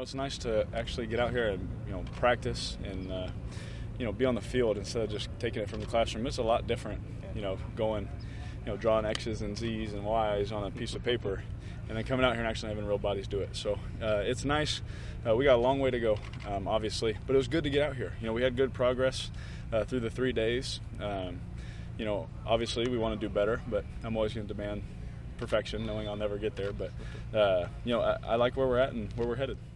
it's nice to actually get out here and, practice and, be on the field instead of just taking it from the classroom. It's a lot different, going, drawing X's and Z's and Y's on a piece of paper and then coming out here and actually having real bodies do it. So it's nice. We got a long way to go, obviously, but it was good to get out here. We had good progress through the 3 days. Obviously we want to do better, but I'm always going to demand perfection, knowing I'll never get there. But, I like where we're at and where we're headed.